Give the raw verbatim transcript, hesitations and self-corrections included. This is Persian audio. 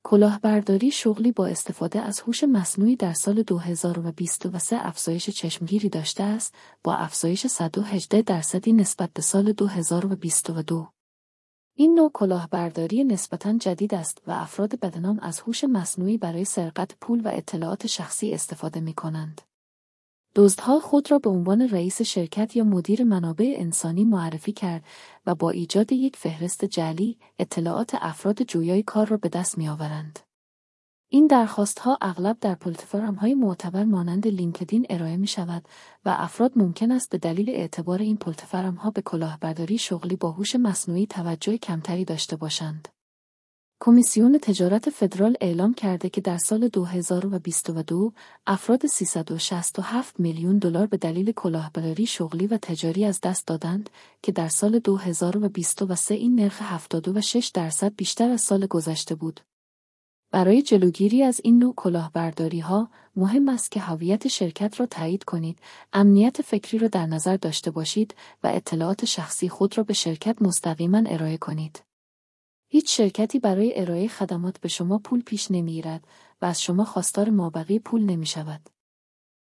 کلاهبرداری شغلی با استفاده از هوش مصنوعی در سال دو هزار و بیست و سه افزایش چشمگیری داشته است، با افزایش صد و هجده درصدی نسبت به سال دو هزار و بیست و دو. این نوع کلاهبرداری نسبتاً جدید است و افراد بدنام از هوش مصنوعی برای سرقت پول و اطلاعات شخصی استفاده می‌کنند. دزدها خود را به عنوان رئیس شرکت یا مدیر منابع انسانی معرفی کرد و با ایجاد یک فهرست جعلی، اطلاعات افراد جویای کار را به دست می‌آورند. این درخواست‌ها اغلب در پلتفرم‌های معتبر مانند لینکدین ارائه می‌شود و افراد ممکن است به دلیل اعتبار این پلتفرم‌ها به کلاهبرداری شغلی با هوش مصنوعی توجه کمتری داشته باشند. کمیسیون تجارت فدرال اعلام کرده که در سال دو هزار و بیست و دو افراد سیصد و شصت و هفت میلیون دلار به دلیل کلاهبرداری شغلی و تجاری از دست دادند که در سال دو هزار و بیست و سه این نرخ هفتاد و شش درصد بیشتر از سال گذشته بود. برای جلوگیری از این نوع کلاهبرداری‌ها مهم است که هویت شرکت را تایید کنید، امنیت فکری را در نظر داشته باشید و اطلاعات شخصی خود را به شرکت مستقیما ارائه کنید. هیچ شرکتی برای ارائه خدمات به شما پول پیش نمی‌گیرد و از شما خواستار مابقی پول نمی‌شود.